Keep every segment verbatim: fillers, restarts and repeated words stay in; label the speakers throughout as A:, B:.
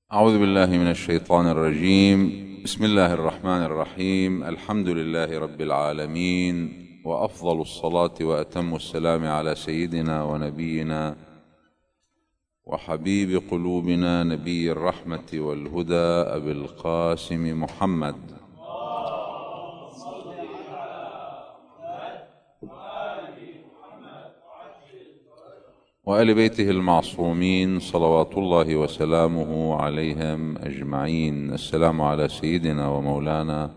A: أعوذ بالله من الشيطان الرجيم. بسم الله الرحمن الرحيم. الحمد لله رب العالمين، وأفضل الصلاة وأتم السلام على سيدنا ونبينا وحبيب قلوبنا نبي الرحمة والهدى أبي القاسم محمد وآل بيته المعصومين صلوات الله وسلامه عليهم أجمعين. السلام على سيدنا ومولانا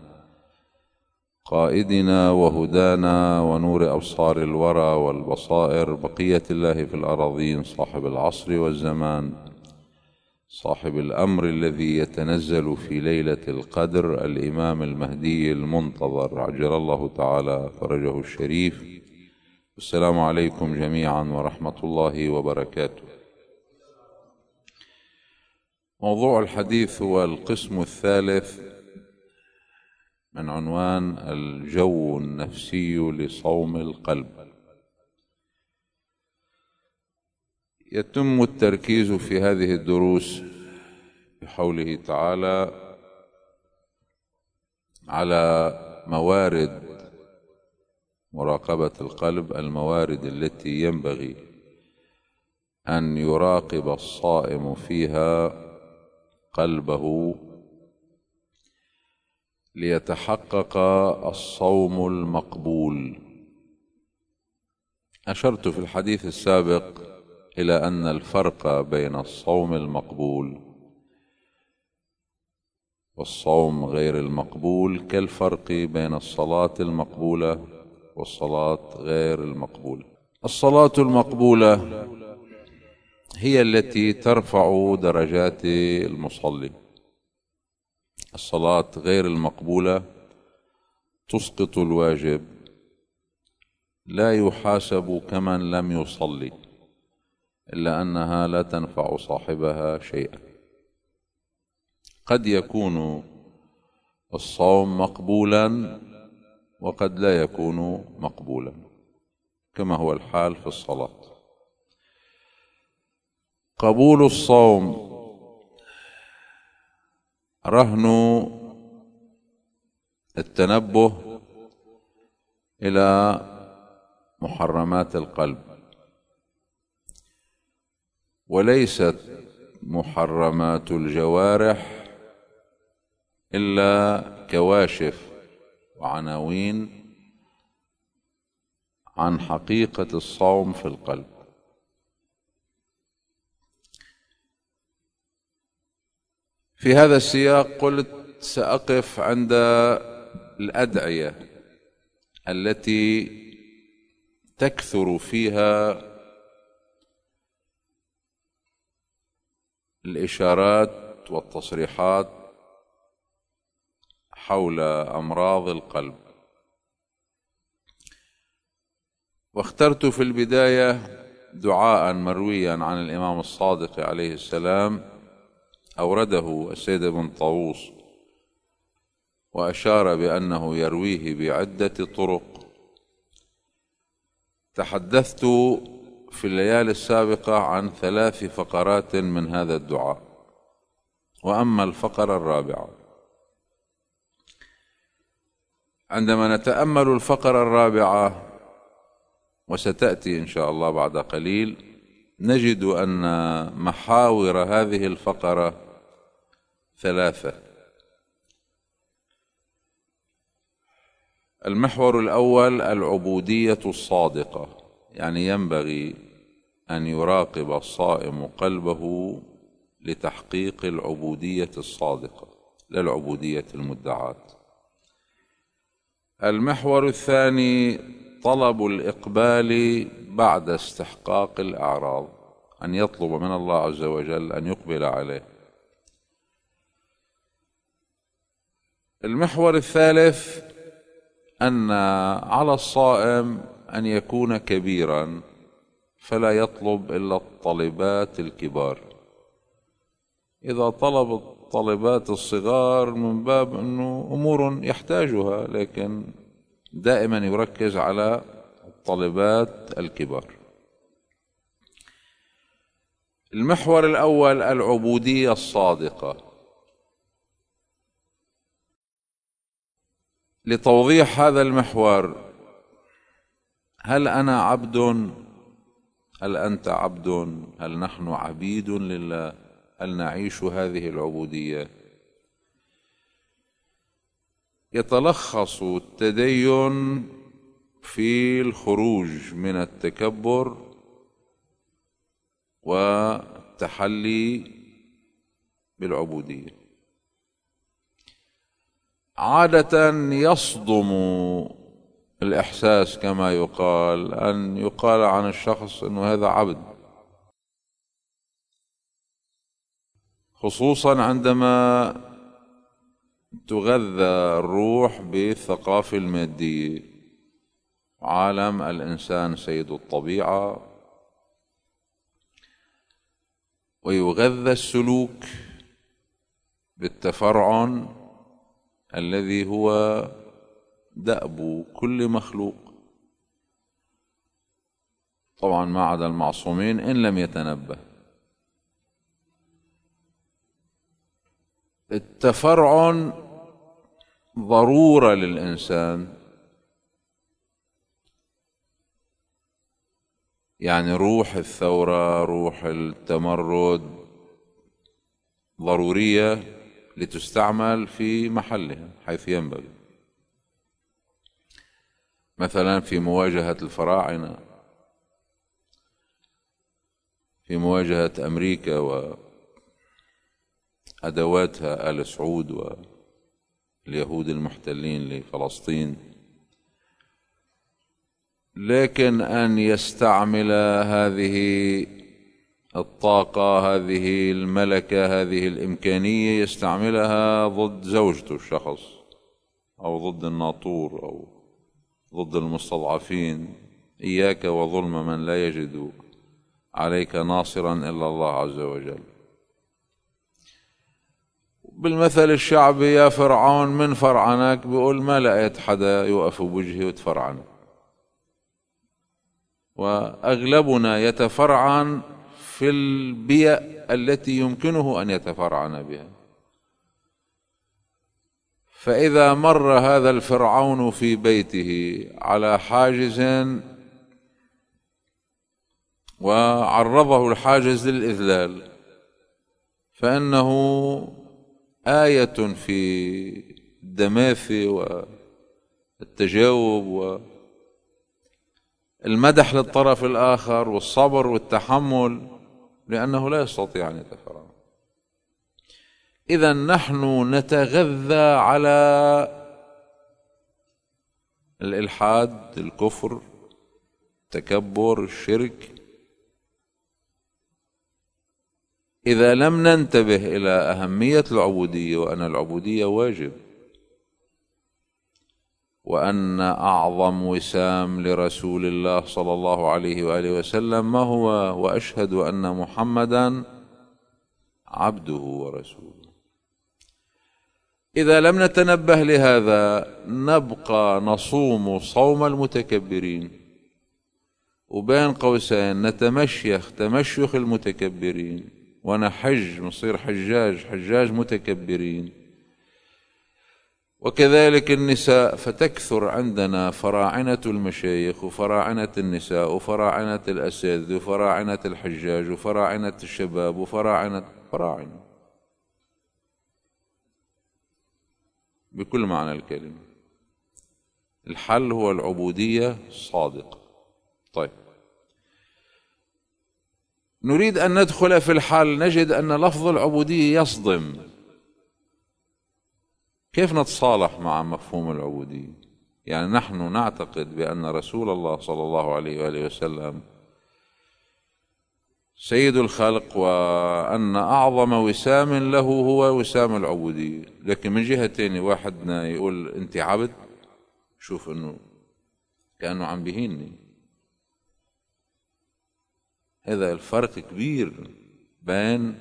A: قائدنا وهدانا ونور أبصار الورى والبصائر، بقية الله في الأراضين، صاحب العصر والزمان، صاحب الأمر الذي يتنزل في ليلة القدر، الإمام المهدي المنتظر عجل الله تعالى فرجه الشريف. السلام عليكم جميعا ورحمة الله وبركاته. موضوع الحديث هو القسم الثالث من عنوان الجو النفسي لصوم القلب. يتم التركيز في هذه الدروس بحوله تعالى على موارد مراقبة القلب، الموارد التي ينبغي أن يراقب الصائم فيها قلبه ليتحقق الصوم المقبول. أشرت في الحديث السابق إلى أن الفرق بين الصوم المقبول والصوم غير المقبول كالفرق بين الصلاة المقبولة والصلاة غير المقبولة. الصلاة المقبولة هي التي ترفع درجات المصلي، الصلاة غير المقبولة تسقط الواجب، لا يحاسب كمن لم يصلي، إلا أنها لا تنفع صاحبها شيئا. قد يكون الصوم مقبولا وقد لا يكون مقبولا، كما هو الحال في الصلاة. قبول الصوم رهن التنبه إلى محرمات القلب، وليست محرمات الجوارح إلا كواشف وعناوين عن حقيقة الصوم في القلب. في هذا السياق قلت سأقف عند الأدعية التي تكثر فيها الإشارات والتصريحات حول أمراض القلب. واخترت في البداية دعاء مرويا عن الإمام الصادق عليه السلام أورده السيد ابن طاووس، وأشار بأنه يرويه بعدة طرق. تحدثت في الليالي السابقة عن ثلاث فقرات من هذا الدعاء، وأما الفقرة الرابعة، عندما نتأمل الفقرة الرابعة وستأتي إن شاء الله بعد قليل، نجد أن محاور هذه الفقرة ثلاثة. المحور الأول العبودية الصادقة، يعني ينبغي أن يراقب الصائم قلبه لتحقيق العبودية الصادقة لا العبودية المدعاة. المحور الثاني طلب الإقبال بعد استحقاق الأعراض، أن يطلب من الله عز وجل أن يقبل عليه. المحور الثالث أن على الصائم أن يكون كبيرا فلا يطلب إلا الطلبات الكبار. إذا طلب الطلبات الصغار من باب أنه أمور يحتاجها، لكن دائما يركز على الطلبات الكبار. المحور الأول العبودية الصادقة. لتوضيح هذا المحور، هل أنا عبد؟ هل أنت عبد؟ هل نحن عبيد لله؟ هل نعيش هذه العبودية؟ يتلخص التدين في الخروج من التكبر والتحلي بالعبودية. عادة يصدم الإحساس كما يقال أن يقال عن الشخص أنه هذا عبد، خصوصا عندما تغذى الروح بالثقافة المادية. عالم الإنسان سيد الطبيعة، ويغذى السلوك بالتفرعن الذي هو دأب كل مخلوق، طبعا ما عدا المعصومين إن لم يتنبه. التفرعن ضرورة للإنسان، يعني روح الثورة، روح التمرد ضرورية لتستعمل في محلها حيث ينبغي، مثلا في مواجهة الفراعنة، في مواجهة أمريكا وأدواتها آل سعود واليهود المحتلين لفلسطين. لكن أن يستعمل هذه الطاقة، هذه الملكة، هذه الإمكانية، يستعملها ضد زوجته الشخص، أو ضد الناطور، أو ضد المستضعفين. إياك وظلم من لا يجد عليك ناصرا إلا الله عز وجل. بالمثل الشعبي، يا فرعون من فرعنك؟ بيقول ما لقيت حدا يوقف بوجهي وتفرعن. وأغلبنا يتفرعن في البيئة التي يمكنه أن يتفرعن بها. فإذا مر هذا الفرعون في بيته على حاجز وعرضه الحاجز للإذلال، فإنه آية في الدماثي والتجاوب والمدح للطرف الآخر والصبر والتحمل، لأنه لا يستطيع أن يتفرع. إذن نحن نتغذى على الإلحاد، الكفر، التكبر، الشرك، إذا لم ننتبه إلى أهمية العبودية، وأن العبودية واجب، وأن أعظم وسام لرسول الله صلى الله عليه وآله وسلم ما هو؟ وأشهد أن محمدا عبده ورسوله. إذا لم نتنبه لهذا نبقى نصوم صوم المتكبرين، وبين قوسين نتمشيخ تمشيخ المتكبرين، ونحج نصير حجاج حجاج متكبرين. وكذلك النساء، فتكثر عندنا فراعنة المشايخ وفراعنة النساء وفراعنة الأساتذة وفراعنة الحجاج وفراعنة الشباب وفراعنة فراعنة بكل معنى الكلمة. الحل هو العبودية الصادقة. طيب، نريد أن ندخل في الحل، نجد أن لفظ العبودية يصدم. كيف نتصالح مع مفهوم العبودية؟ يعني نحن نعتقد بأن رسول الله صلى الله عليه وآله وسلم سيد الخلق، وأن أعظم وسام له هو وسام العبودية، لكن من جهة تانية واحدنا يقول أنت عبد، شوف أنه كأنه عم بيهيني. هذا الفرق كبير بين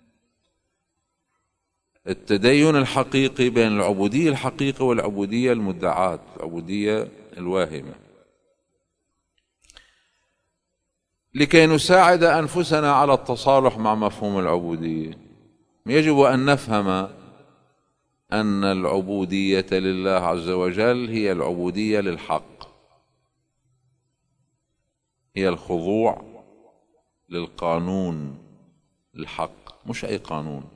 A: التدين الحقيقي، بين العبودية الحقيقية والعبودية المدعاة، العبودية الواهمة. لكي نساعد أنفسنا على التصالح مع مفهوم العبودية، يجب أن نفهم أن العبودية لله عز وجل هي العبودية للحق، هي الخضوع للقانون الحق، مش أي قانون.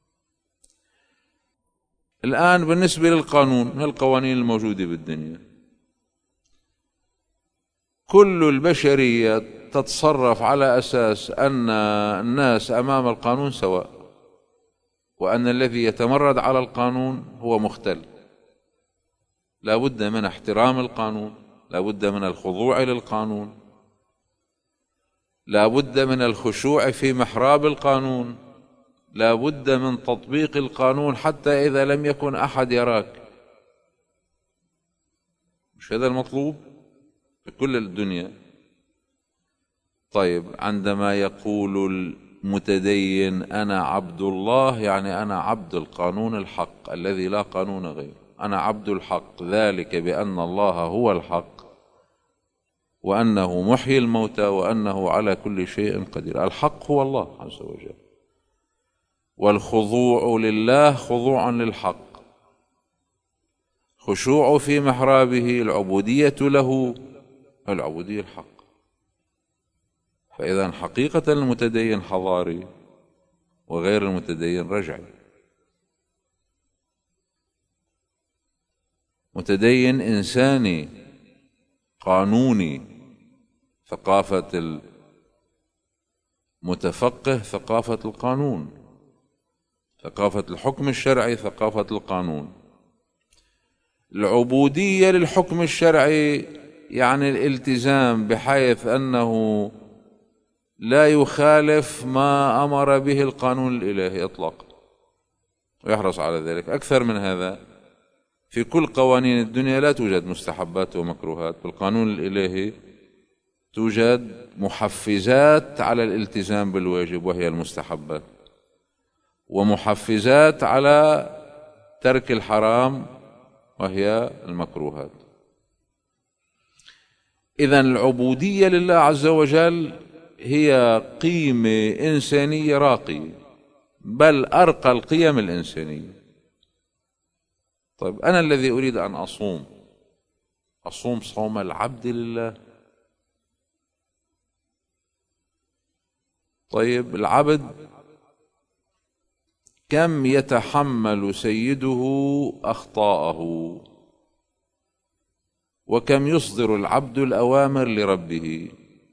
A: الآن بالنسبة للقانون، القوانين الموجودة بالدنيا، كل البشرية تتصرف على أساس أن الناس أمام القانون سواء، وأن الذي يتمرد على القانون هو مختل. لا بد من احترام القانون، لا بد من الخضوع للقانون، لا بد من الخشوع في محراب القانون، لا بد من تطبيق القانون حتى إذا لم يكن أحد يراك. مش هذا المطلوب في كل الدنيا؟ طيب، عندما يقول المتدين أنا عبد الله، يعني أنا عبد القانون الحق الذي لا قانون غيره. أنا عبد الحق، ذلك بأن الله هو الحق، وأنه محيي الموتى، وأنه على كل شيء قدير. الحق هو الله عز وجل، والخضوع لله خضوع للحق، خشوع في محرابه، العبودية له، العبودية الحق. فإذا حقيقة المتدين حضاري، وغير المتدين رجعي. متدين إنساني قانوني، ثقافة المتفقه ثقافة القانون، ثقافة الحكم الشرعي ثقافة القانون. العبودية للحكم الشرعي يعني الالتزام بحيث أنه لا يخالف ما أمر به القانون الإلهي إطلاقا، ويحرص على ذلك. أكثر من هذا، في كل قوانين الدنيا لا توجد مستحبات ومكروهات، بالقانون الإلهي توجد محفزات على الالتزام بالواجب وهي المستحبات، ومحفزات على ترك الحرام وهي المكروهات. إذن العبودية لله عز وجل هي قيمة إنسانية راقية، بل أرقى القيم الإنسانية. طيب، أنا الذي أريد أن أصوم، أصوم صوم العبد لله. طيب، العبد كم يتحمل سيده أخطاءه، وكم يصدر العبد الأوامر لربه،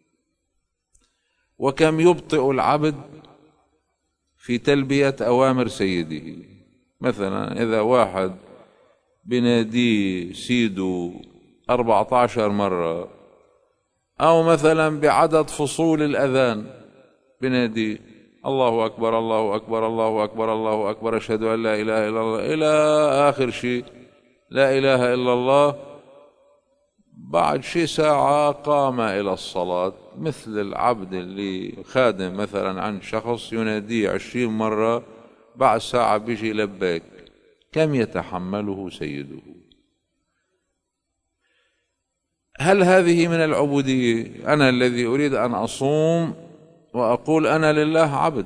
A: وكم يبطئ العبد في تلبية أوامر سيده. مثلا إذا واحد بناديه سيده أربعة عشر مرة، أو مثلا بعدد فصول الأذان بناديه الله أكبر الله أكبر الله أكبر الله أكبر أشهد أن لا إله إلا الله إلى آخر شيء، لا إله إلا الله، بعد شي ساعة قام إلى الصلاة. مثل العبد اللي خادم مثلا عند شخص يناديه عشرين مرة، بعد ساعة بيجي لبيك. كم يتحمله سيده؟ هل هذه من العبودية؟ أنا الذي أريد أن أصوم وأقول أنا لله عبد،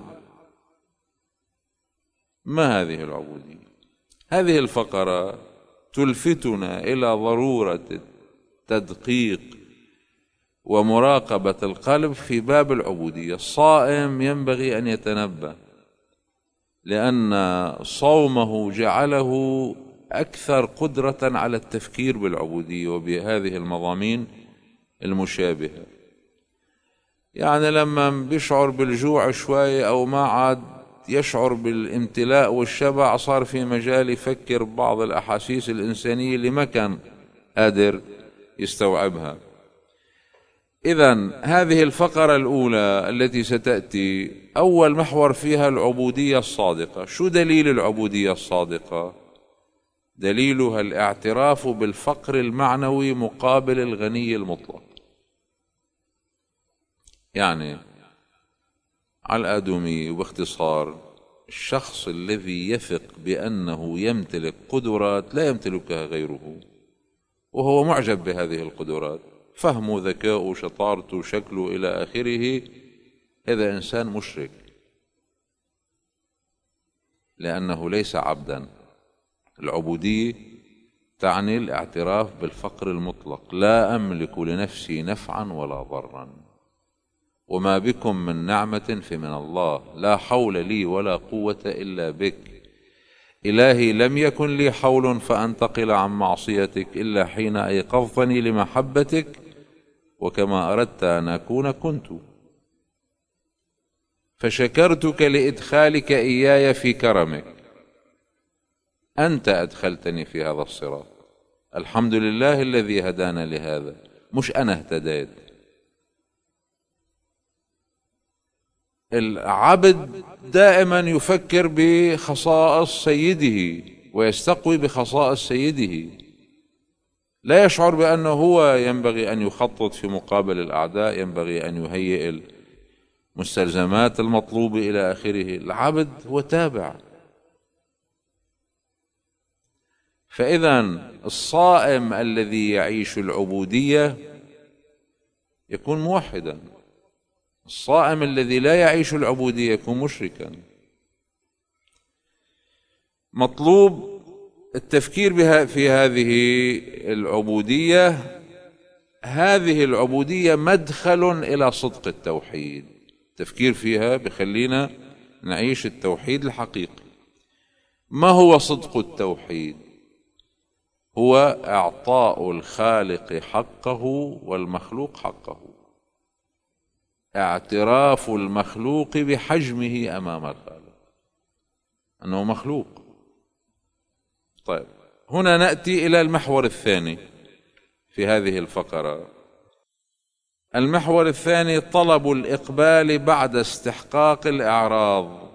A: ما هذه العبودية؟ هذه الفقرة تلفتنا إلى ضرورة التدقيق ومراقبة القلب في باب العبودية. الصائم ينبغي أن يتنبه، لأن صومه جعله أكثر قدرة على التفكير بالعبودية وبهذه المضامين المشابهة. يعني لما بيشعر بالجوع شوي أو ما عاد يشعر بالامتلاء والشبع، صار في مجال يفكر ببعض الأحاسيس الإنسانية اللي ما كان قادر يستوعبها. إذن هذه الفقرة الأولى التي ستأتي أول محور فيها العبودية الصادقة. شو دليل العبودية الصادقة؟ دليلها الاعتراف بالفقر المعنوي مقابل الغني المطلق. يعني على الآدمي وباختصار، الشخص الذي يثق بأنه يمتلك قدرات لا يمتلكها غيره، وهو معجب بهذه القدرات، فهمه ذكاؤه شطارته شكله إلى آخره، هذا إنسان مشرك، لأنه ليس عبدا. العبودية تعني الاعتراف بالفقر المطلق، لا أملك لنفسي نفعا ولا ضرا، وما بكم من نعمة فمن الله، لا حول لي ولا قوة إلا بك. إلهي لم يكن لي حول فأنتقل عن معصيتك إلا حين أيقظتني لمحبتك، وكما أردت أن أكون كنت، فشكرتك لإدخالك إياي في كرمك، أنت أدخلتني في هذا الصراط، الحمد لله الذي هدانا لهذا، مش أنا اهتديت. العبد دائما يفكر بخصائص سيده ويستقوي بخصائص سيده، لا يشعر بأنه هو ينبغي أن يخطط في مقابل الأعداء، ينبغي أن يهيئ المستلزمات المطلوبة إلى آخره. العبد هو تابع. فإذا الصائم الذي يعيش العبودية يكون موحدا، الصائم الذي لا يعيش العبودية يكون مشركا. مطلوب التفكير بها في هذه العبودية. هذه العبودية مدخل إلى صدق التوحيد، التفكير فيها بخلينا نعيش التوحيد الحقيقي. ما هو صدق التوحيد؟ هو إعطاء الخالق حقه والمخلوق حقه، اعتراف المخلوق بحجمه أمام الخالق، أنه مخلوق. طيب، هنا نأتي إلى المحور الثاني في هذه الفقرة. المحور الثاني طلب الإقبال بعد استحقاق الإعراض.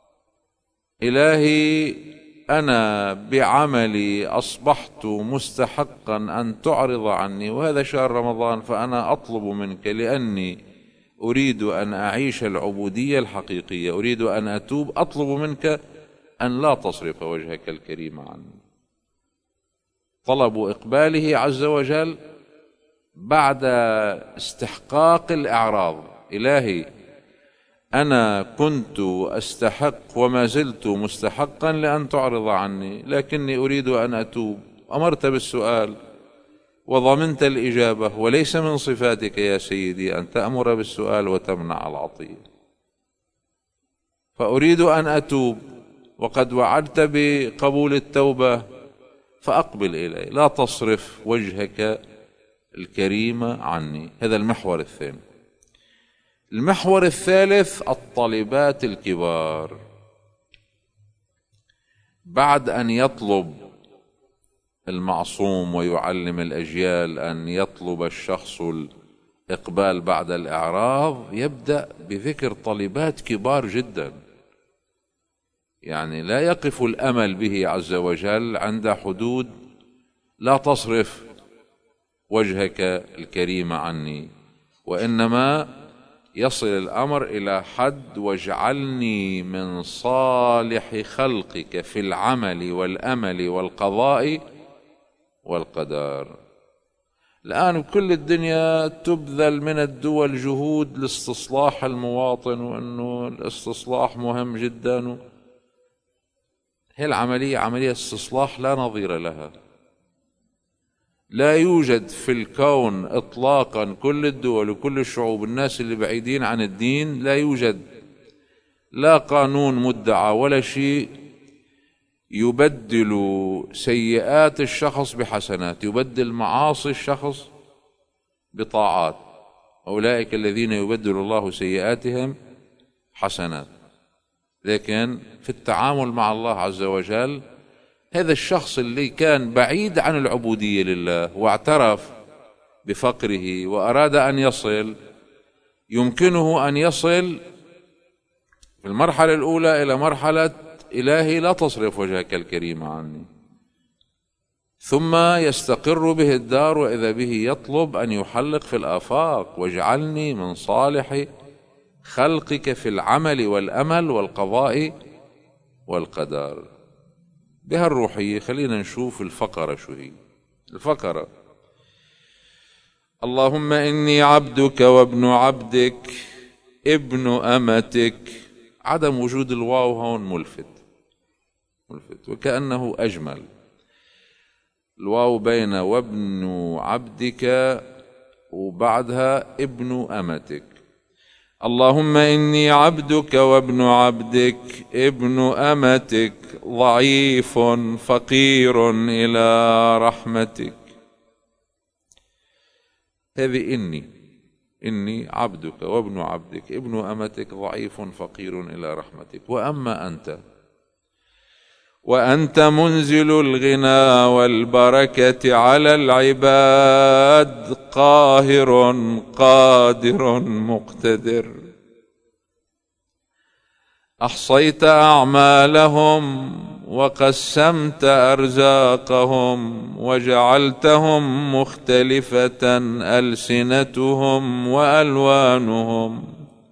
A: إلهي أنا بعملي أصبحت مستحقا أن تعرض عني، وهذا شهر رمضان، فأنا أطلب منك لأني أريد أن أعيش العبودية الحقيقية، أريد أن أتوب، أطلب منك أن لا تصرف وجهك الكريم عني. طلب إقباله عز وجل بعد استحقاق الإعراض. إلهي أنا كنت أستحق وما زلت مستحقا لأن تعرض عني، لكني أريد أن أتوب. أمرت بالسؤال وضمنت الإجابة، وليس من صفاتك يا سيدي أن تأمر بالسؤال وتمنع العطية، فأريد أن أتوب، وقد وعدت بقبول التوبة، فأقبل إلي، لا تصرف وجهك الكريم عني. هذا المحور الثاني. المحور الثالث الطالبات الكبار. بعد أن يطلب المعصوم ويعلم الأجيال أن يطلب الشخص الإقبال بعد الإعراض، يبدأ بذكر طالبات كبار جدا، يعني لا يقف الأمل به عز وجل عند حدود لا تصرف وجهك الكريم عني، وإنما يصل الأمر إلى حد واجعلني من صالح خلقك في العمل والأمل والقضاء والقدر. الآن بكل الدنيا تبذل من الدول جهود لاستصلاح المواطن، وأنه الاستصلاح مهم جدا. هي العملية عملية استصلاح لا نظير لها. لا يوجد في الكون إطلاقا، كل الدول وكل الشعوب، الناس اللي بعيدين عن الدين، لا يوجد لا قانون مدعى ولا شيء يبدل سيئات الشخص بحسنات، يبدل معاصي الشخص بطاعات. أولئك الذين يبدل الله سيئاتهم حسنات. لكن في التعامل مع الله عز وجل، هذا الشخص اللي كان بعيد عن العبودية لله واعترف بفقره وأراد أن يصل، يمكنه أن يصل في المرحلة الأولى إلى مرحلة إلهي لا تصرف وجهك الكريم عني، ثم يستقر به الدار، وإذا به يطلب أن يحلق في الآفاق، واجعلني من صالح خلقك في العمل والأمل والقضاء والقدر. بهالروحية خلينا نشوف الفقرة شو هي. الفقرة: اللهم إني عبدك وابن عبدك ابن أمتك. عدم وجود الواو هون ملفت ملفت وكأنه أجمل. الواو بين وابن عبدك وبعدها ابن أمتك. اللهم إني عبدك وابن عبدك ابن أمتك ضعيف فقير إلى رحمتك. هذه إني إني عبدك وابن عبدك ابن أمتك ضعيف فقير إلى رحمتك. وأما أنت وأنت منزل الغنى والبركة على العباد قاهر قادر مقتدر. أحصيت أعمالهم وقسمت أرزاقهم وجعلتهم مختلفة ألسنتهم وألوانهم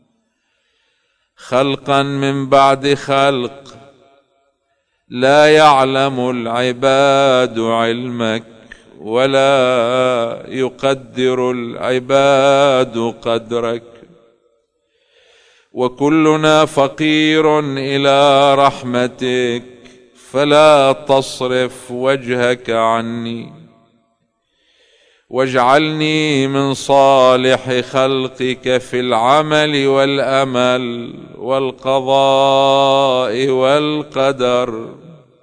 A: خلقا من بعد خلق لا يعلم العباد علمك ولا يقدر العباد قدرك. وكلنا فقير إلى رحمتك فلا تصرف وجهك عني واجعلني من صالح خلقك في العمل والأمل والقضاء والقدر.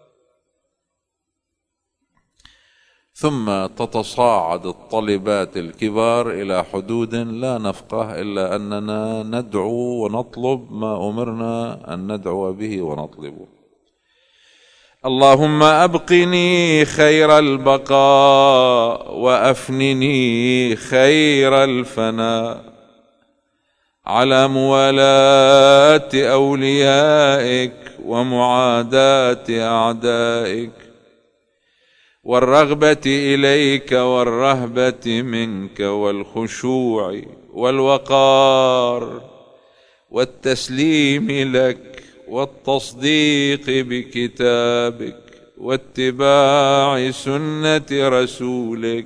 A: ثم تتصاعد الطلبات الكبار إلى حدود لا نفقه إلا أننا ندعو ونطلب ما أمرنا أن ندعو به ونطلبه. اللهم أبقني خير البقاء وأفنني خير الفناء على موالاة أوليائك ومعاداة أعدائك والرغبة إليك والرهبة منك والخشوع والوقار والتسليم لك والتصديق بكتابك واتباع سنة رسولك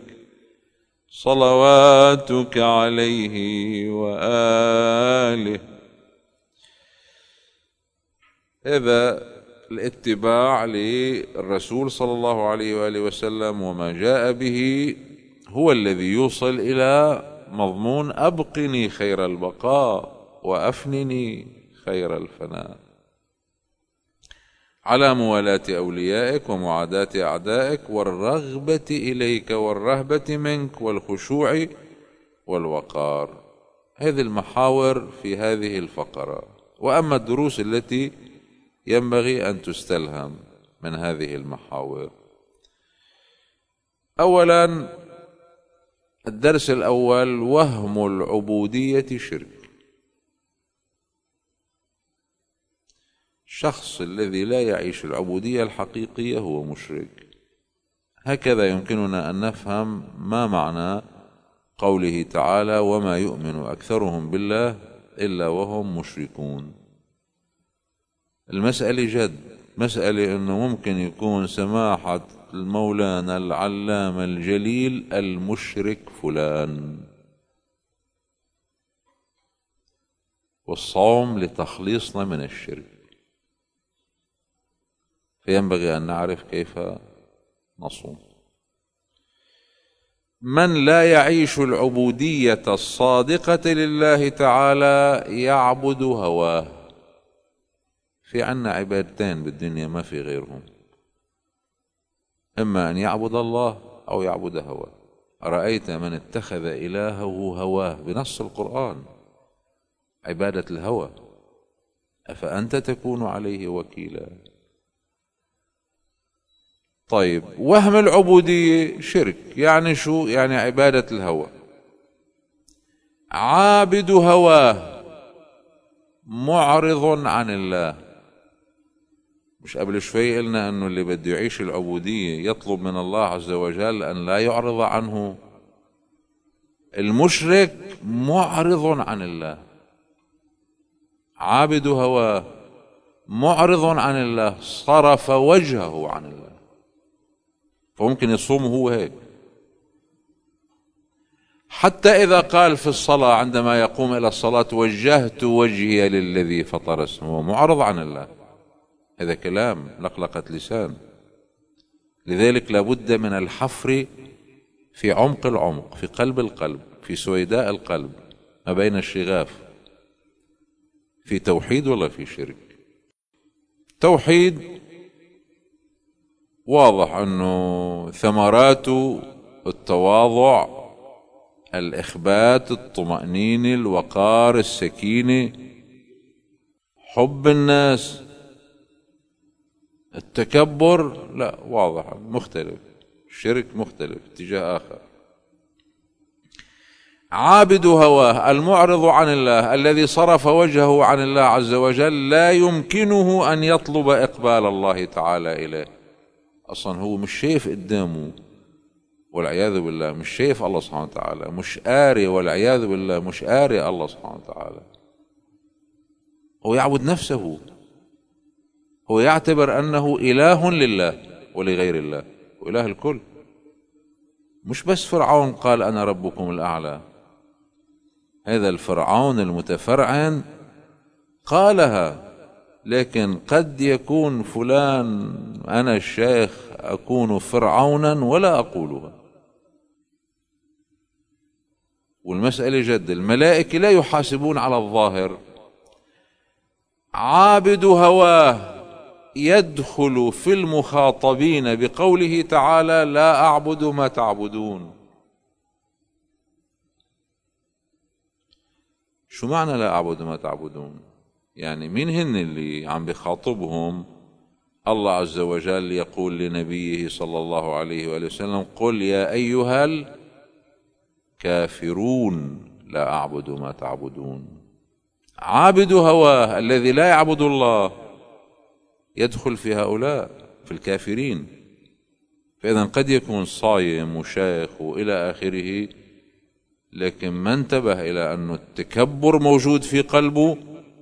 A: صلواتك عليه وآله. هذا الاتباع للرسول صلى الله عليه وآله وسلم وما جاء به هو الذي يوصل إلى مضمون أبقني خير البقاء وأفنني خير الفناء على موالاة أوليائك ومعاداة أعدائك والرغبة إليك والرهبة منك والخشوع والوقار. هذه المحاور في هذه الفقرة. وأما الدروس التي ينبغي أن تستلهم من هذه المحاور: أولا، الدرس الأول: وهم العبودية شرك. الشخص الذي لا يعيش العبودية الحقيقية هو مشرك. هكذا يمكننا أن نفهم ما معنى قوله تعالى: وما يؤمن أكثرهم بالله إلا وهم مشركون. المسألة جد، مسألة أنه ممكن يكون سماحة المولانا العلامة الجليل المشرك فلان، والصوم لتخليصنا من الشرك، فينبغي أن نعرف كيف نصوم. من لا يعيش العبودية الصادقة لله تعالى يعبد هواه. في عنا عبادتين بالدنيا ما في غيرهم: إما أن يعبد الله أو يعبد هواه. أرأيت من اتخذ إلهه هواه بنص القرآن، عبادة الهوى، أفأنت تكون عليه وكيلا؟ طيب، وهم العبودية شرك. يعني شو؟ يعني عبادة الهوى. عابد هواه معرض عن الله. مش قبل شوي قلنا أنه اللي بده يعيش العبودية يطلب من الله عز وجل أن لا يعرض عنه؟ المشرك معرض عن الله، عابد هواه معرض عن الله، صرف وجهه عن الله. فممكن يصوم هو هيك، حتى إذا قال في الصلاة عندما يقوم إلى الصلاة وجهت وجهي للذي فطر اسمه، معرض عن الله، هذا كلام لقلقة لسان. لذلك لابد من الحفر في عمق العمق، في قلب القلب، في سويداء القلب، ما بين الشغاف، في توحيد ولا في شرك. توحيد واضح أنه ثمرات التواضع، الإخبات، الطمأنينة، الوقار، السكينة، حب الناس. التكبر لا، واضح مختلف، الشرك مختلف، اتجاه آخر. عابد هواه، المعرض عن الله، الذي صرف وجهه عن الله عز وجل، لا يمكنه أن يطلب إقبال الله تعالى إليه. أصلا هو مش شايف قدامه والعياذ بالله، مش شايف الله سبحانه وتعالى، مش قاري والعياذ بالله، مش قاري الله سبحانه وتعالى. هو يعبد نفسه، هو يعتبر أنه إله لله ولغير الله، وإله الكل. مش بس فرعون قال أنا ربكم الأعلى، هذا الفرعون المتفرعن قالها، لكن قد يكون فلان أنا الشيخ أكون فرعونا ولا أقولها. والمسألة جد، الملائكة لا يحاسبون على الظاهر. عابد هواه يدخل في المخاطبين بقوله تعالى لا أعبد ما تعبدون. شو معنى لا أعبد ما تعبدون؟ يعني مين هن اللي عم بخاطبهم؟ الله عز وجل يقول لنبيه صلى الله عليه وآله وسلم قل يا أيها الكافرون لا أعبد ما تعبدون. عابد هواه الذي لا يعبد الله يدخل في هؤلاء، في الكافرين. فإذا قد يكون صايم وشيخ وإلى آخره، لكن ما انتبه إلى أن التكبر موجود في قلبه،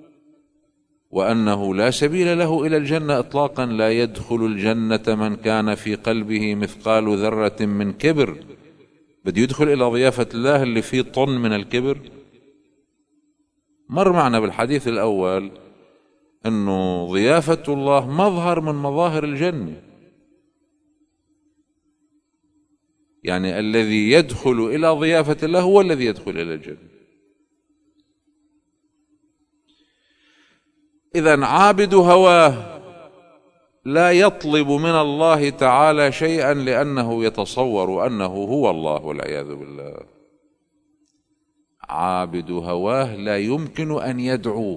A: وأنه لا سبيل له إلى الجنة إطلاقا. لا يدخل الجنة من كان في قلبه مثقال ذرة من كبر. بده يدخل إلى ضيافة الله اللي فيه طن من الكبر. مر معنا بالحديث الأول أنه ضيافة الله مظهر من مظاهر الجنة، يعني الذي يدخل إلى ضيافة الله هو الذي يدخل إلى الجنة. إذن عابد هواه لا يطلب من الله تعالى شيئا لأنه يتصور أنه هو الله والعياذ بالله. عابد هواه لا يمكن أن يدعو،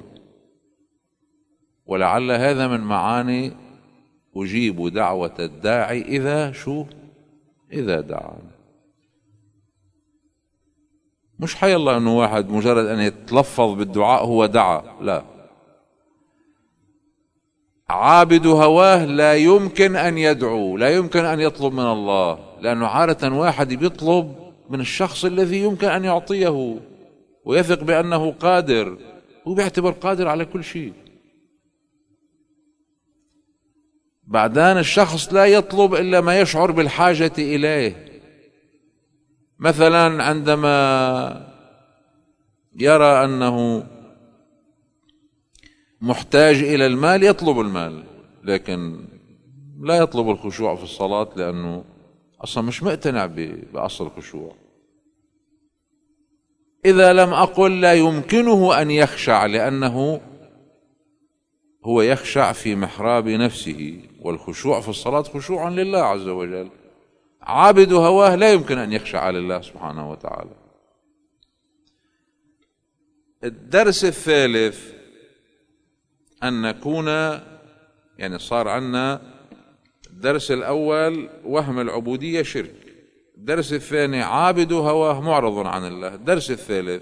A: ولعل هذا من معاني أجيب دعوة الداعي إذا شو إذا دعان. مش حي الله أنه واحد مجرد أن يتلفظ بالدعاء هو دعا، لا. عابد هواه لا يمكن أن يدعو، لا يمكن أن يطلب من الله، لأنه عادة واحد بيطلب من الشخص الذي يمكن أن يعطيه ويثق بأنه قادر، هو بيعتبر قادر على كل شيء. بعدين الشخص لا يطلب إلا ما يشعر بالحاجة إليه. مثلا عندما يرى أنه محتاج إلى المال يطلب المال، لكن لا يطلب الخشوع في الصلاة لأنه أصلا مش مقتنع بأصل الخشوع. إذا لم أقل لا يمكنه أن يخشع، لأنه هو يخشع في محراب نفسه، والخشوع في الصلاة خشوع لله عز وجل. عابد هواه لا يمكن أن يخشع لله سبحانه وتعالى. الدرس الثالث أن نكون، يعني صار عنا الدرس الأول وهم العبودية شرك، الدرس الثاني عابد هواه معرض عن الله، الدرس الثالث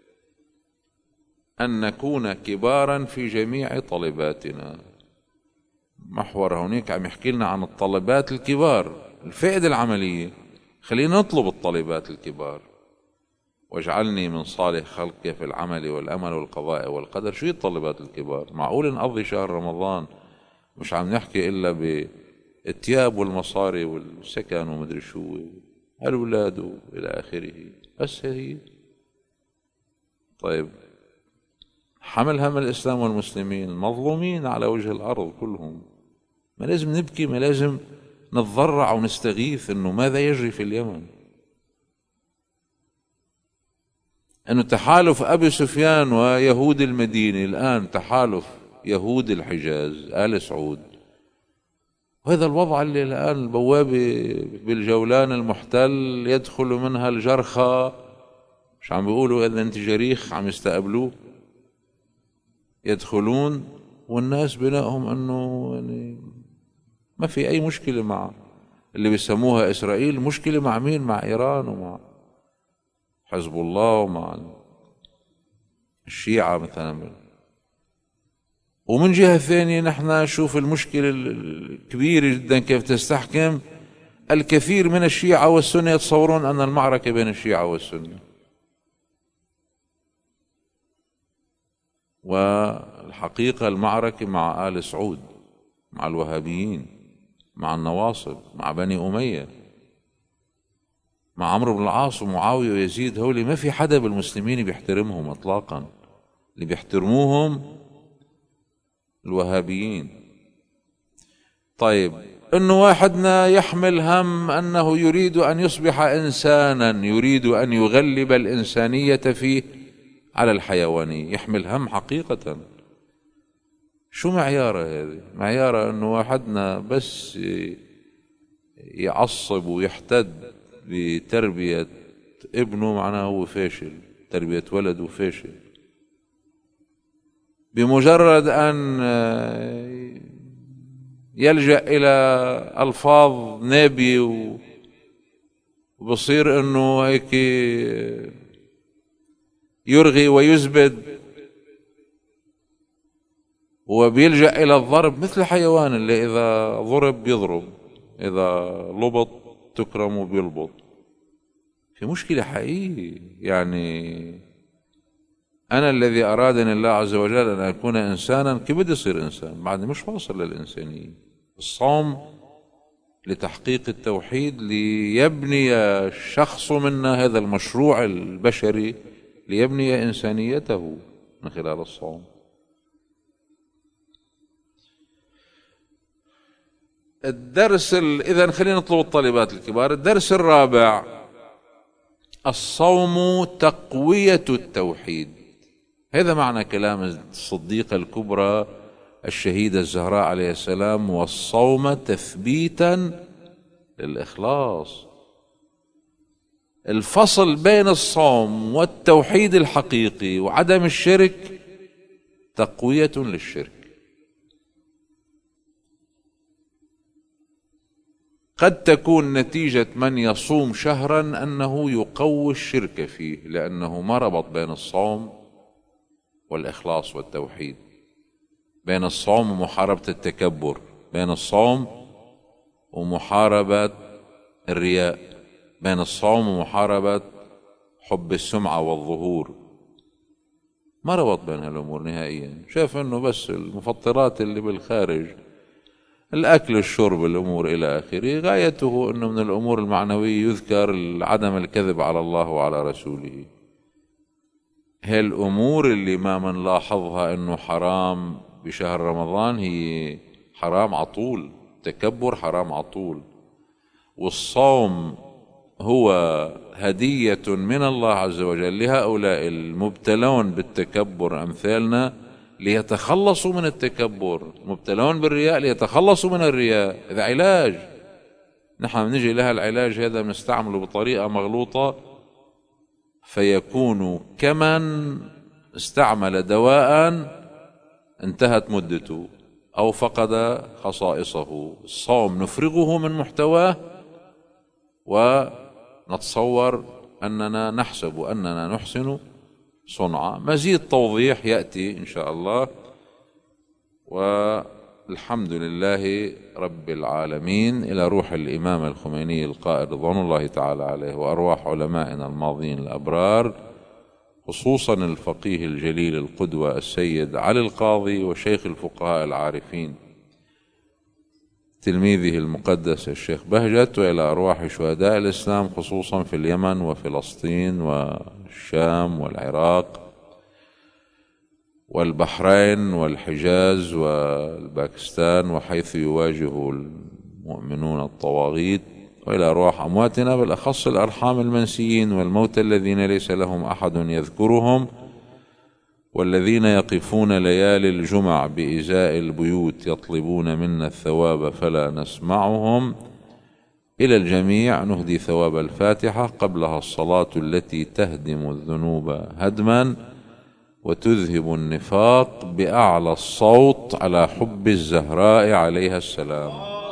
A: أن نكون كبارا في جميع طلباتنا. محور هونيك عم يحكي لنا عن الطلبات الكبار، الفائدة العملية. خلينا نطلب الطلبات الكبار. واجعلني من صالح خلقك في العمل والأمل والقضاء والقدر. شو الطلبات الكبار؟ معقول نقضي شهر رمضان مش عم نحكي إلا بالثياب والمصاري والسكن ومدري شو؟ الأولاد إلى آخره. بس هي طيب، حمل هم الإسلام والمسلمين المظلومين على وجه الأرض كلهم. ما لازم نبكي، ما لازم نتضرع ونستغيث إنه ماذا يجري في اليمن، أنه تحالف أبي سفيان ويهود المدينة الآن تحالف يهود الحجاز آل سعود، وهذا الوضع اللي الآن البوابة بالجولان المحتل يدخل منها الجرخى، مش عم بيقولوا إذا أنت جريخ عم يستقبلوه، يدخلون والناس بنائهم أنه يعني ما في أي مشكلة مع اللي بيسموها إسرائيل. مشكلة مع مين؟ مع إيران ومع حزب الله ومع الشيعة مثلا. ومن جهة ثانية نحن نشوف المشكلة الكبيرة جدا كيف تستحكم. الكثير من الشيعة والسنة يتصورون أن المعركة بين الشيعة والسنة، والحقيقة المعركة مع آل سعود، مع الوهابيين، مع النواصب، مع بني أمية، مع عمرو بن العاص ومعاوية ويزيد. هولي ما في حدا بالمسلمين بيحترمهم اطلاقا، اللي بيحترموهم الوهابيين. طيب، انه واحدنا يحمل هم انه يريد ان يصبح انسانا، يريد ان يغلب الانسانية فيه على الحيوانية، يحمل هم حقيقة. شو معياره هذه؟ معياره انه واحدنا بس يعصب ويحتد بتربية ابنه معناه هو فاشل، تربية ولده فاشل. بمجرد أن يلجأ إلى ألفاظ نابية وبصير أنه هيك يرغي ويزبد، وبيلجأ إلى الضرب مثل الحيوان اللي إذا ضرب بيضرب، إذا لبط تكرم بيلبط. في مشكلة حقيقية. يعني أنا الذي أرادني الله عز وجل أن أكون إنسانا، كيف بدي أصير إنسان؟ بعدني مش واصل للإنسانية. الصوم لتحقيق التوحيد، ليبني الشخص منا هذا المشروع البشري، ليبني إنسانيته من خلال الصوم. الدرس إذن خلينا نطلب الطالبات الكبار. الدرس الرابع: الصوم تقوية التوحيد. هذا معنى كلام الصديقة الكبرى الشهيدة الزهراء عليه السلام: والصوم تثبيتا للإخلاص. الفصل بين الصوم والتوحيد الحقيقي وعدم الشرك تقوية للشرك. قد تكون نتيجة من يصوم شهرا أنه يقوي الشرك فيه، لأنه ما ربط بين الصوم والإخلاص والتوحيد، بين الصوم ومحاربة التكبر، بين الصوم ومحاربة الرياء، بين الصوم ومحاربة حب السمعة والظهور. ما ربط بين هالأمور نهائيا. شاف أنه بس المفطرات اللي بالخارج، الأكل الشرب الأمور إلى آخره، غايته أنه من الأمور المعنوية يذكر عدم الكذب على الله وعلى رسوله. هالأمور اللي ما من لاحظها أنه حرام بشهر رمضان هي حرام عطول، تكبر حرام عطول. والصوم هو هدية من الله عز وجل لهؤلاء المبتلون بالتكبر أمثالنا، ليتخلصوا من التكبر. مبتلون بالرياء ليتخلصوا من الرياء. إذا علاج نحن بنجي لها العلاج هذا بنستعمله بطريقة مغلوطة، فيكون كمن استعمل دواء انتهت مدته أو فقد خصائصه. الصوم نفرغه من محتواه ونتصور أننا نحسب أننا نحسن صنعا. مزيد توضيح يأتي إن شاء الله. والحمد لله رب العالمين. إلى روح الإمام الخميني القائد رضوان الله تعالى عليه، وأرواح علمائنا الماضين الأبرار، خصوصا الفقيه الجليل القدوة السيد علي القاضي وشيخ الفقهاء العارفين تلميذه المقدس الشيخ بهجت، وإلى أرواح شهداء الإسلام خصوصا في اليمن وفلسطين والشام والعراق والبحرين والحجاز والباكستان وحيث يواجه المؤمنون الطواغيت، وإلى أرواح أمواتنا بالأخص الأرحام المنسيين والموتى الذين ليس لهم أحد يذكرهم، والذين يقفون ليالي الجمع بإزاء البيوت يطلبون منا الثواب فلا نسمعهم. إلى الجميع نهدي ثواب الفاتحة قبلها الصلاة التي تهدم الذنوب هدما وتذهب النفاق بأعلى الصوت على حب الزهراء عليها السلام.